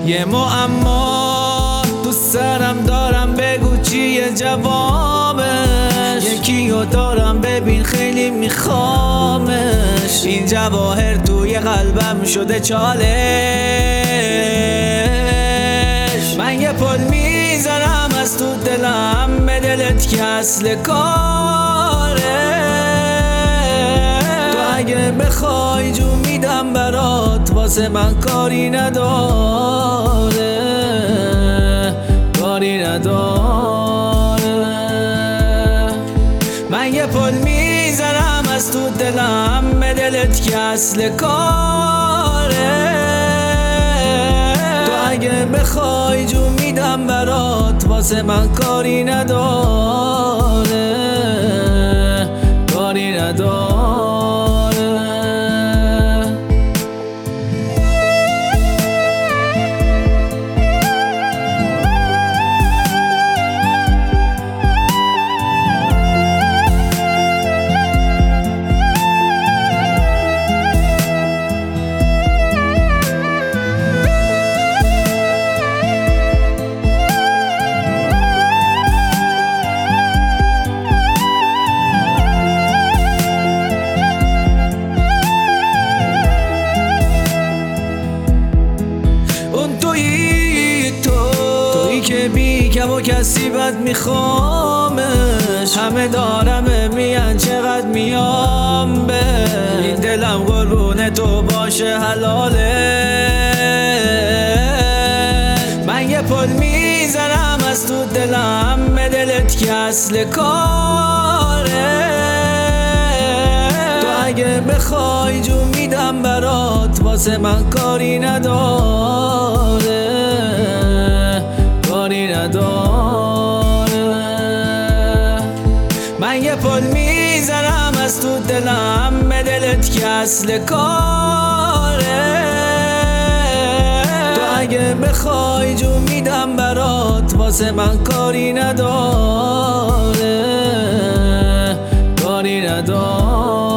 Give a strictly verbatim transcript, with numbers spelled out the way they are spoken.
یه معما تو سرم دارم، بگو چیه جوابش؟ یکی رو دارم ببین خیلی میخوامش. این جواهر توی قلبم شده چالش. من یه پل میزنم از تو دلم به دلت که اصل کاره. تو اگه بخوای جو میدم برات، واسه من کاری نداره، کاری نداره. من یه پل میزنم از تو دلم به دلت که اصل کاره. تو اگه بخوای جو میدم برات، واسه من کاری نداره، کاری نداره. که بی کم و کسی بد میخوامش. همه دارم میان چقدر میام به این دلم قربون تو باشه حلاله. من یه پل میزنم از تو دلم به دلت که اصل کاره. تو اگه بخوای جو میدم برات، واسه من کاری نداره، کاری نداره. من یه پل میزنم از تو دلم به دلت که اصل کاره. تو اگه بخوای جو میدم برات، واسه من کاری نداره، کاری نداره.